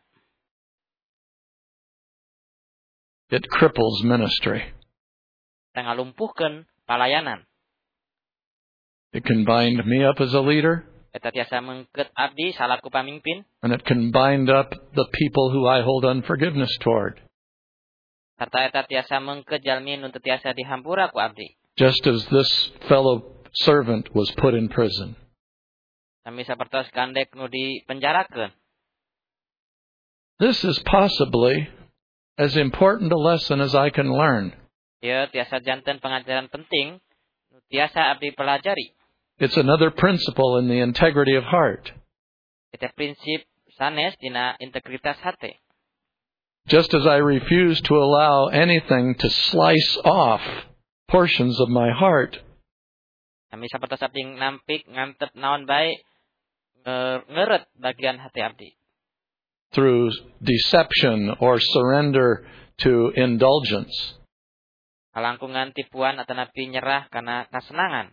It cripples ministry. Ngalumpuhkeun palayanan. It can bind me up as a leader, Eta tiasa mengkeut abdi salaku pamimpin. and it can bind up the people who I hold unforgiveness toward. Sarta eta tiasa mengkeut jalmi nu teu tiasa dihampura ku abdi. Just as this fellow servant was put in prison. Sami sapertos kandek nu dipenjarakeun. This is possibly as important a lesson as I can learn. Ieu tiasa janten pengajaran penting nu tiasa abdi pelajari. It's another principle in the integrity of heart. Eta prinsip sanes dina integritas hate. Just as I refuse to allow anything to slice off portions of my heart, Sami sapertos abdi nampik ngantep naon bae ngeureut bagian hati abdi. through deception or surrender to indulgence. Kalangkungan tipuan atanapi nyerah kana kasenangan.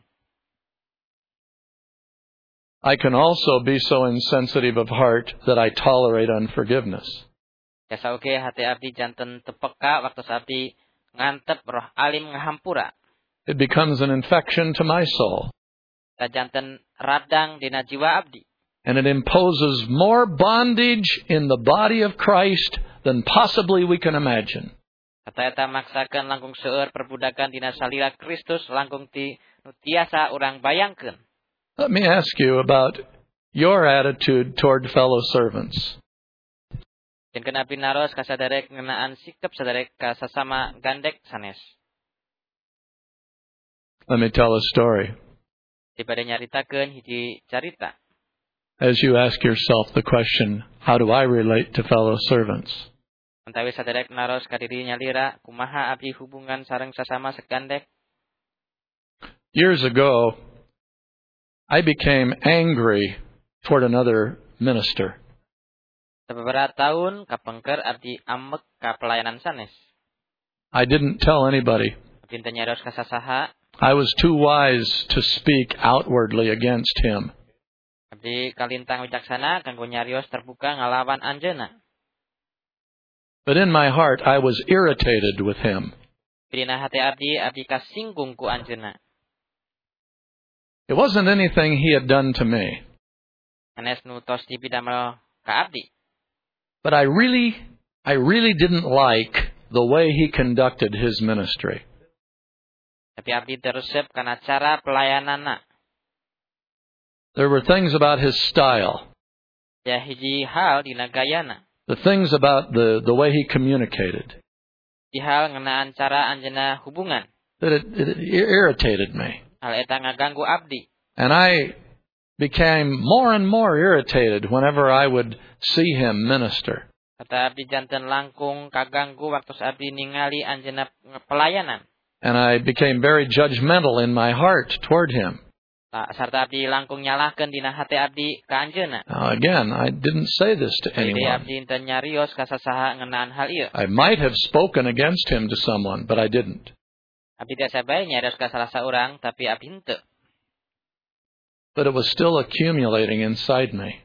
I can also be so insensitive of heart that I tolerate unforgiveness. Jasa oge hati abdi janten teu peka waktu abdi ngantep roh alim ngahampura. It becomes an infection to my soul, Ta janten radang dina jiwa abdi. and it imposes more bondage in the body of Christ than possibly we can imagine. Kata eta maksakeun langkung seueur perbudakan dina salira Kristus langkung ti nu tiasa urang bayangkeun. Let me ask you about your attitude toward fellow servants. Yen kena pinaros ka saderek ngeunaan sikap saderek ka sasama gandek sanes. Let me tell a story. Dibade nyaritakeun hiji carita. As you ask yourself the question, how do I relate to fellow servants? Antawi saderek naros ka diri nyalira kumaha abdi hubungan sareng sasama segandek. Years ago, I became angry toward another minister. Sababaraha taun kapengker abdi ambek ka pelayanan sanes. I didn't tell anybody. Abdi teu nyaros ka sasaha. I was too wise to speak outwardly against him. Abdi kalintang wicaksana kanggo nyarios terbuka ngalawan anjeunna. But in my heart, I was irritated with him. Dina hati abdi kasinggung ku anjeunna. It wasn't anything he had done to me. Sanes nu tos dipidamel ka abdi. But I really didn't like the way he conducted his ministry. Tapi abdi teu resep kana cara pelayananna. There were things about his style, Ya hiji hal dina gayana. the things about the way he communicated, Di hal ngeunaan cara anjeunna hubungan. that it irritated me. Hal eta ngaganggu abdi. And I became more and more irritated whenever I would see him minister. Kata abdi janten langkung kaganggu waktu abdi ningali anjeunna pelayanan. And I became very judgmental in my heart toward him. Sarta abdi langkung nyalahkeun dina hati abdi ka anjeunna. Now again, I didn't say this to Jadi anyone. abdi teu nyarios ka sasaha ngeunaan hal ieu. I might have spoken against him to someone, but I didn't. Abdi tiasa bae nyarios ka salah saurang tapi abdi henteu. But it was still accumulating inside me.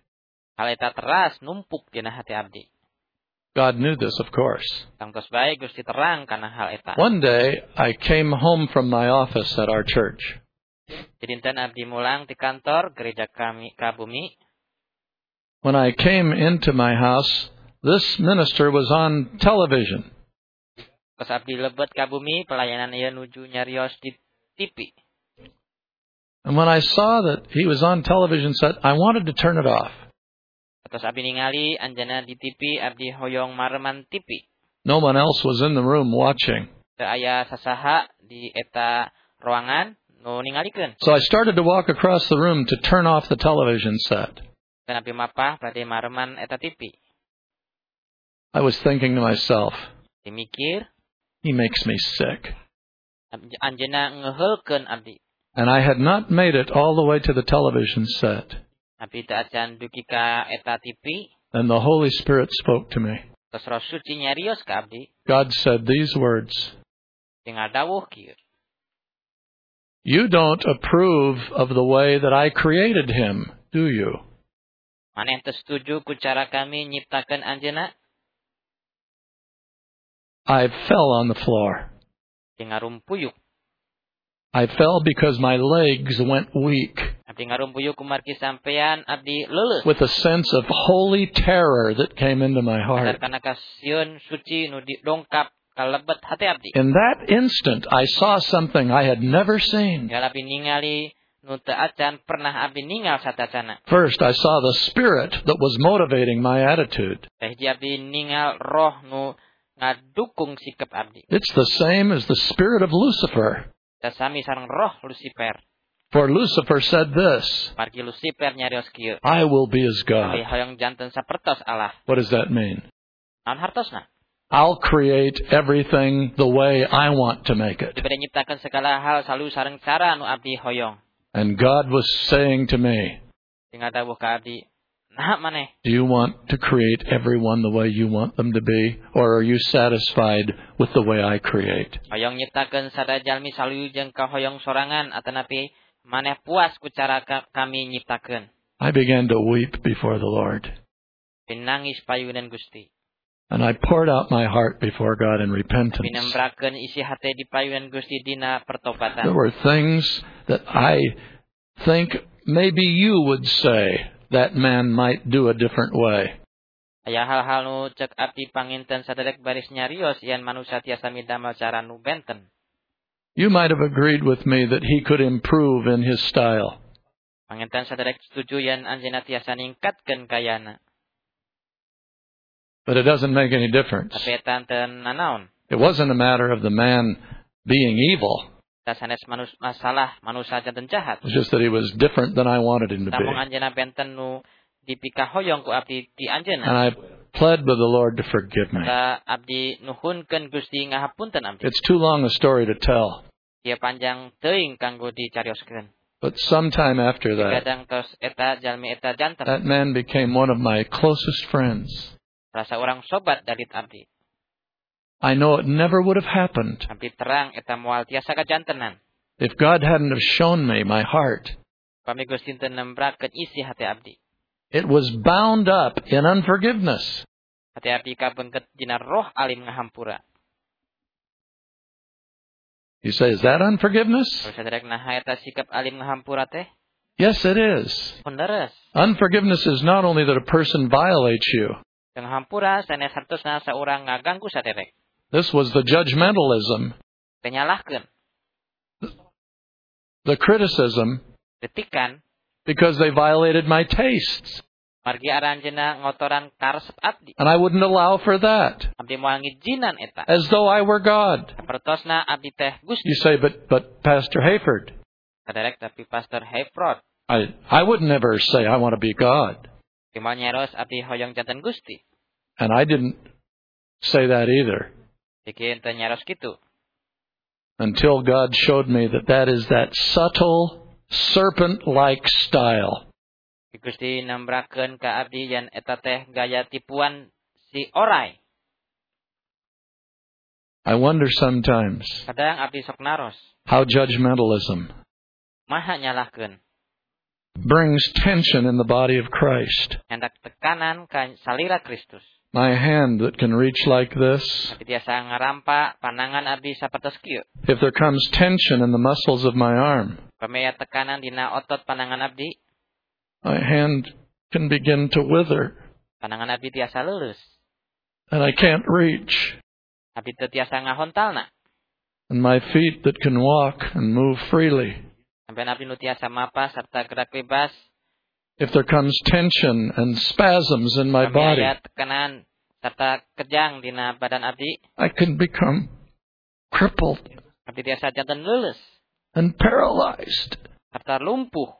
Hal eta teras numpuk dina hati abdi. God knew this, of course. Tangtos bae Gusti terang kana hal eta. One day, I came home from my office at our church. Dinten abdi mulang di kantor gereja kami Kabumi. When I came into my house, this minister was on television. Pas abdi lebet Kabumi, pelayanan ieu nuju nyarios di TV. And when I saw that he was on television set, I wanted to turn it off. Terus abdi ningali anjeunna di TV abdi hoyong mareman TV. No one else was in the room watching. Teu aya sasaha di eta ruangan nu ningalikeun. So I started to walk across the room to turn off the television set. Dan abdi mapah bade mareman eta TV. I was thinking to myself, Dimikir, he makes me sick. anjeunna ngeheulkeun abdi. And I had not made it all the way to the television set. Abdi teu acan dugi ka eta TV. And the Holy Spirit spoke to me. Terus Roh Suci nyarios ka abdi. God said these words, Tinggal dawuh kieu. "You don't approve of the way that I created him, do you?" Maneh teu setuju ku cara kami nyiptakeun anjeunna? I fell on the floor. Tinggal rumpuyuk. I fell because my legs went weak. Abdi ngarumpuyuk kumargi sampean abdi leuleus. With a sense of holy terror that came into my heart. Kana kasieun suci nu dongkap kalebet hati abdi. In that instant, I saw something I had never seen. Gal abdi ningali nu teu acan pernah abdi ningal satacana. First, I saw the spirit that was motivating my attitude. Teh hiji abdi ningal roh nu ngadukung sikap abdi. It's the same as the spirit of Lucifer. Sami sareng roh Lucifer. For Lucifer said this, Margi Lucifer nyarios kieu. "I will be as Abdi God." hoyong janten sapertos Allah. What does that mean? Naon hartosna? I'll create everything the way I want to make it. Dibade nyiptakeun segala hal salu sareng cara nu abdi hoyong. And God was saying to me, Tinggal dawuh ka abdi, naha maneh? "Do you want to create everyone the way you want them to be? Or are you satisfied with the way I create?" Hoyong nyiptakeun sada jalmi salu jeung kahoyong sorangan atanapi maneh puas ku cara kami nyiptakeun. I began to weep before the Lord. Pinangis payunan Gusti. And I poured out my heart before God in repentance. Pinembrakeun isi hate di payunan Gusti dina pertobatan. There were things that I think maybe you would say that man might do a different way. Aya hal-hal nu cek abdi panginten sadedek baris nyarios yen manusia tiasa midamel cara nu benten. You might have agreed with me that he could improve in his style. Panginten sadedek setuju yen anjeunna tiasa ningkatkeun gayana. But it doesn't make any difference. Tapi eta teu nanaon. It wasn't a matter of the man being evil. Ta sanes masalah manusia janten jahat. It was just that he was different than I wanted him to be. Tamung anjeunna benten nu dipikahoyong ku abdi ti anjeunna. And I pled with the Lord to forgive me. Ta abdi nuhunkeun Gusti ngahapunten abdi. It's too long a story to tell. Ieu panjang teuing kanggo dicarioskeun. But sometime after that, Kadang tos eta jalmi eta janten. that man became one of my closest friends. Rasa orang sobat dalit abdi. I know it never would have happened Abdi terang eta moal tiasa kajantenan. if God hadn't have shown me my heart. Pami Gusti teu nembrakeun isi hati abdi. It was bound up in unforgiveness. Hati abdi kabeungkeut dina roh alim ngahampura. You say, is that unforgiveness? Kalau saderek naha eta sikap alim ngahampura teh? Yes, it is. Beneres. Unforgiveness is not only that a person violates you. Jeung hampura sanes hartosna saurang ngaganggu saderek. This was the judgmentalism, Teu nyalahkeun. the criticism, Kritikan because they violated my tastes. margi aranjeunna ngotoran karesep abdi. And I wouldn't allow for that, Abdi moal ngijinan eta. as though I were God. Sapertosna abdi teh Gusti. You say, but Pastor Hayford, Saderek tapi Pastor Hayford. I would never say I want to be God. Timau nyeros abdi hoyong janten Gusti. And I didn't say that either. Dikeun teu nyeros kitu. Until God showed me that is that subtle, serpent-like style. Gusti nembrakeun ka abdi yen eta teh gaya tipuan si orai. I wonder sometimes Kadang abdi sok naros. how judgmentalism Maha nyalahkeun. brings tension in the body of Christ. Hendak tekanan ka salira Kristus. My hand that can reach like this, Tapi tiasa ngarampa panangan abdi sapertos kieu. if there comes tension in the muscles of my arm, Pamea tekanan dina otot panangan abdi, my hand can begin to wither, panangan abdi tiasa leuleus. and I can't reach. Abdi teu tiasa ngahontalna. And my feet that can walk and move freely, Sampeyan abdi nu tiasa mapas sarta gerak bebas, if there comes tension and spasms in my body, pamea tekanan sarta kejang dina badan abdi, I can become crippled abdi tiasa janten leuleus and paralyzed. sarta lumpuh.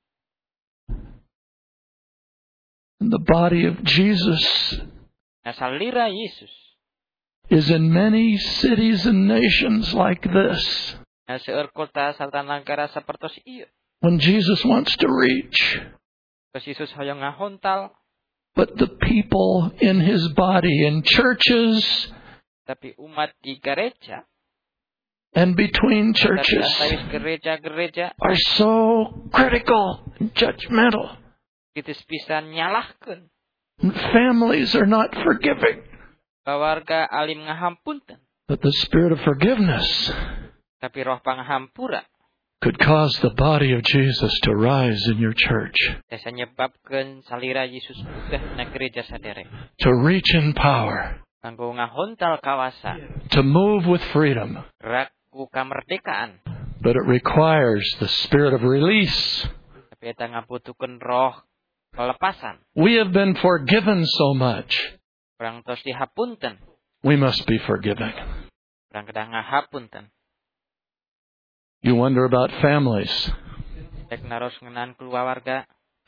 And the body of Jesus Nah, salira Yesus is in many cities and nations like this. nah seueur kota sarta nagara sapertos ieu. When Jesus wants to reach, Terus Yesus hoyong ngahontal, but the people in His body, in churches tapi umat di gereja and between tapi churches, antawis gereja-gereja are so critical and judgmental. kritis pisan nyalahkeun. And families are not forgiving. Kawarga alim ngahampunten, But the spirit of forgiveness tapi roh pangahampura could cause the body of Jesus to rise in your church, bisa nyebabkeun salira Yesus bugah na gereja sadere. to reach in power, Kanggo ngahontal kawasa, to move with freedom. gerak ku kamerdekaan. But it requires the spirit of release. Tapi eta ngabutuhkeun roh pelepasan. We have been forgiven so much. Urang tos dihapunten, We must be forgiving. urang kedah ngahapunten. You wonder about families. Dek naros ngeunaan keluarga.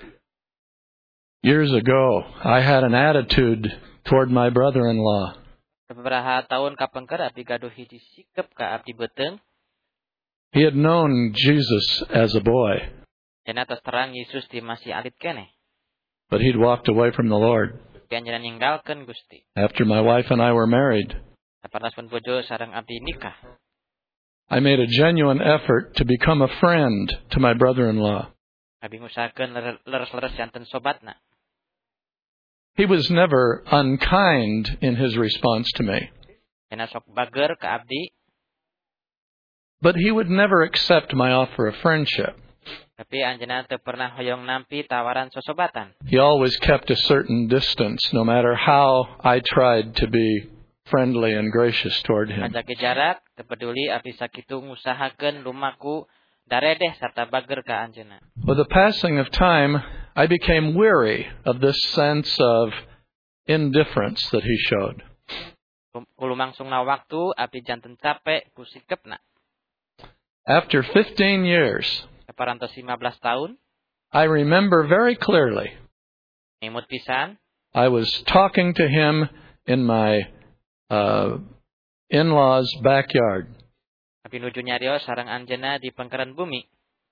Years ago, I had an attitude toward my brother-in-law. Beberapa tahun kapengker abdi gaduh hiji sikep ka abdi beuteung. He had known Jesus as a boy, Cenah tos terang Yesus di masih alit keneh. but he'd walked away from the Lord. Pianjeunna ninggalkeun Gusti. After my wife and I were married, Sapartaspun bojo sareng abdi nikah. I made a genuine effort to become a friend to my brother-in-law. Abdi ngusahakeun leres-leres janten sobatna. He was never unkind in his response to me, Cenah sok bager ka abdi, but he would never accept my offer of friendship. tapi anjeunna teu pernah hoyong nampi tawaran sosobatan. He always kept a certain distance, no matter how I tried to be friendly and gracious toward him. Ngajake jarak, teu peduli abdi sakitu ngusahakeun lumaku daredeh sarta bager ka anjeunna. With the passing of time, I became weary of this sense of indifference that he showed. Kulumangsungna waktu abdi janten capek ku sikepna. After 15 years, Saparantos 15 tahun, I remember very clearly imut pisan, I was talking to him in my in-laws' backyard. abdi nuju nyarios sareng anjeunna di pengkeran bumi.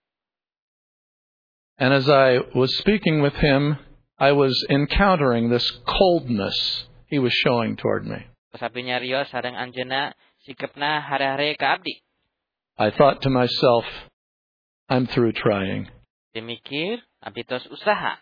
And as I was speaking with him, I was encountering this coldness he was showing toward me. Pas abdi nyarios sareng anjeunna sikepna hare-hare ka abdi. I thought to myself, I'm through trying. Dimikir abdi tos usaha.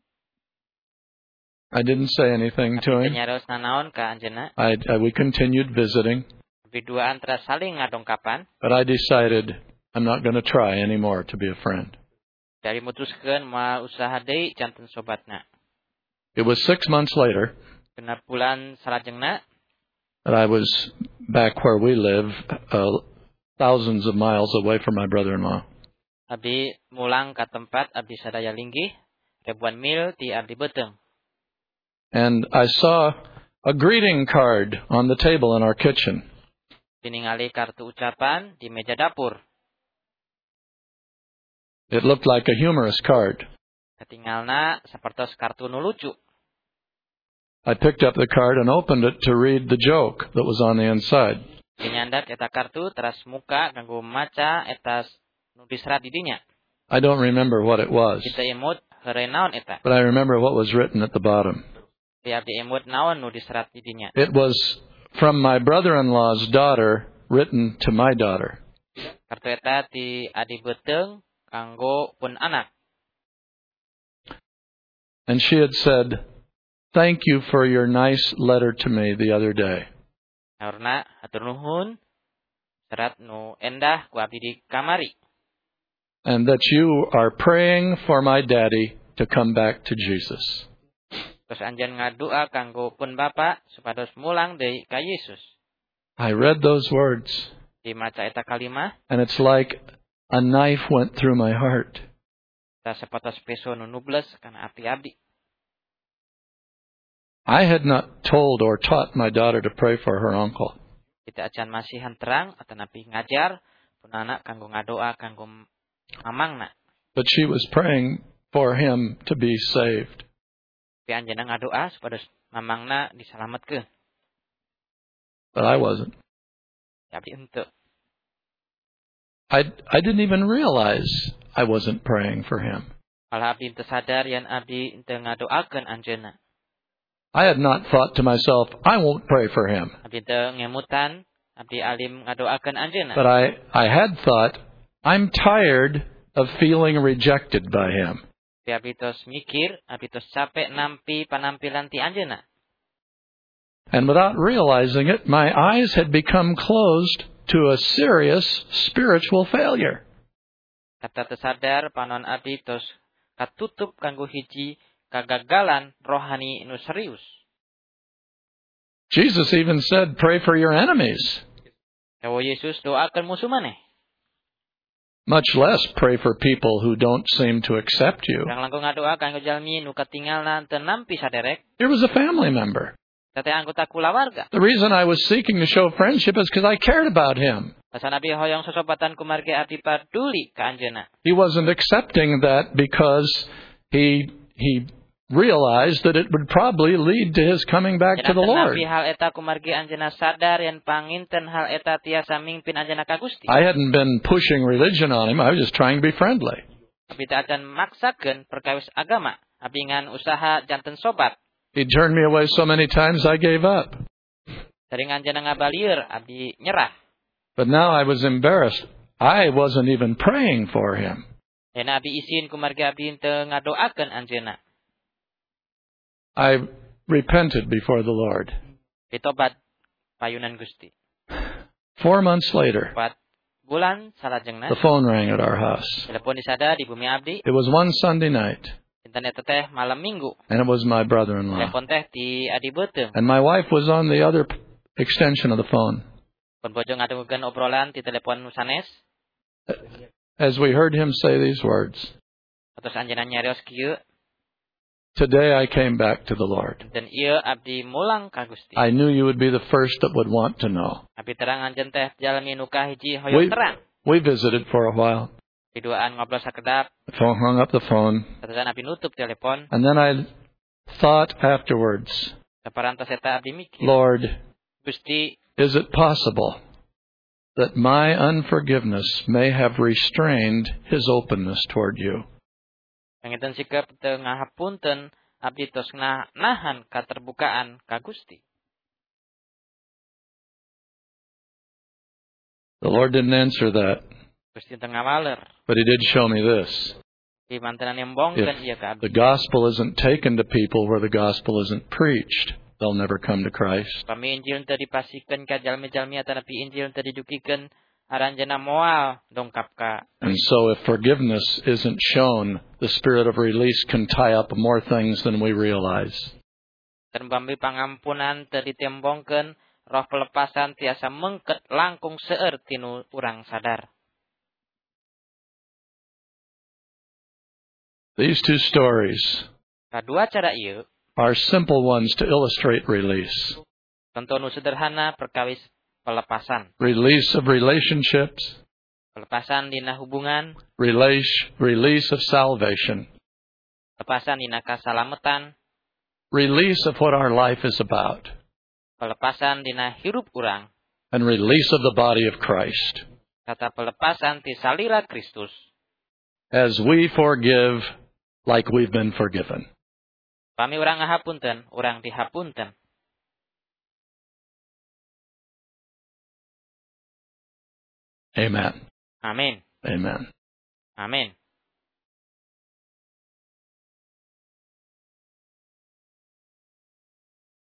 I didn't say anything to Abdi him. nyarios nanaon ka anjeunna. We continued visiting, Abdi duaan terus saling ngadongkapan. but I decided I'm not going to try anymore to be a friend. Dari mutuskeun moal usaha deui janten sobatna. It was 6 months later Genep bulan salajengna that I was back where we live, thousands of miles away from my brother-in-law. abdi mulang ka tempat abdi sadaya linggih ribuan mil ti abdi beuteung. And I saw a greeting card on the table in our kitchen. Diningali kartu ucapan di meja dapur. It looked like a humorous card. Katingalna sapertos kartu nu lucu. I picked up the card and opened it to read the joke that was on the inside. Dinyandak eta kartu teras muka kanggo maca eta nu diserat di dinya. I don't remember what it was, Kita emut heureuy naon eta. but I remember what was written at the bottom. Ti abdi emut naon nu diserat di dinya. It was from my brother-in-law's daughter, written to my daughter. Kartu eta ti adi beuteung kanggo pun anak. And she had said, "Thank you for your nice letter to me the other day." Karena hatur nuhun serat nu endah ku abdi di kamari. And that you are praying for my daddy to come back to Jesus. Terus anjeun ngadua kanggo pun bapa supados mulang deui ka Yesus. I read those words. Dimaca eta kalimah. And it's like a knife went through my heart. Ta sapotos peso nu nubles kana ati abdi. I had not told or taught my daughter to pray for her uncle. Kita acan masihan terang atanapi ngajar punana kanggo ngadoa kanggo mamangna. But she was praying for him to be saved. Tapi anjeunna ngadoa supados mamangna disalametkeun. But I wasn't. Abdi henteu. I didn't even realize I wasn't praying for him. Malah abdi teu sadar yen abdi teu ngadoakeun anjeunna. I had not thought to myself, I won't pray for him. Abdi teu ngemutan, abdi alim ngadoakeun anjeunna. But I had thought, I'm tired of feeling rejected by him. Abdi tos mikir, abdi tos capek nampi panampilan ti anjeunna. And without realizing it, my eyes had become closed to a serious spiritual failure. Kata teu sadar panon abdi tos katutup kanggo hiji kagagalan rohani nu serius. Jesus even said, pray for your enemies. Dawa Yesus doakeun musuh maneh. Much less pray for people who don't seem to accept you. Urang langkung ngadoa kanggo jalmi nu katinggalna teu nampi saderek. It was a family member. Tete anggota kulawarga. The reason I was seeking to show friendship is because I cared about him. Pasan abdi hoyong sosobatan kumargi abdi peduli ka anjeunna. He wasn't accepting that because he realized that it would probably lead to his coming back to the Lord. Hal eta kumargi anjeunna sadar yen panginten hal eta tiasa mingpin anjeunna ka Gusti. I hadn't been pushing religion on him. I was just trying to be friendly. Abdi teu acan maksakeun perkawis agama. Abdi ngan usaha janten sobat. He turned me away so many times I gave up. Sering anjeunna ngabalieur, abdi nyerah. But now I was embarrassed. I wasn't even praying for him. Yen abdi isin kumargi abdi teu ngadoakeun anjeunna. I repented before the Lord. Ditobat payunan Gusti. 4 months later, 4 bulan salajengna, the phone rang at our house. telepon disada di bumi abdi. It was one Sunday night. Internet teh malam Minggu. And it was my brother-in-law. Telepon teh ti adi beuteung. And my wife was on the other extension of the phone. Pun bojo ngadengkeun obrolan ti telepon nu sanes. As we heard him say these words, Terus anjeunna nyarios kieu. today I came back to the Lord. Dan ieu abdi mulang ka Gusti. I knew you would be the first that would want to know. Abdi terang anjeun teh jalmi nu kahiji hoyong terang. We visited for a while. Diduaan ngobrol sakedap. The phone hung up the phone. Tetesan abdi nutup telepon. And then I thought afterwards, Saparantos eta abdi mikir. Lord, Gusti, is it possible that my unforgiveness may have restrained his openness toward you? panginten sikep teu ngahapunten abdi tos nahan katerbukaan ka Gusti. The Lord didn't answer that, Gusti teu ngawaler. but He did show me this. Di mantenan nembongkeun ieu ka abdi. The gospel isn't taken to people where the gospel isn't preached, they'll never come to Christ. Pami Injil teu dipasikeun ka jalmi-jalmi atanapi Injil teu didukikeun aranjeunna moal dongkap ka. And so if forgiveness isn't shown, the spirit of release can tie up more things than we realize. Dan bambi pangampunan teu ditembongkeun, roh pelepasan tiasa mengket langkung seueur tinu urang sadar. These two stories Kadua cara ieu are simple ones to illustrate release. contoh nu sederhana perkawis pelepasan. Release of relationships, Pelepasan dina hubungan, release of salvation, pelepasan dina kasalametan, release of what our life is about, pelepasan dina hirup urang, and release of the body of Christ. kata pelepasan ti salira Kristus. As we forgive like we've been forgiven. Pami urang ngahapunten, urang dihapunten. Amen. Amin. Amen. Amin.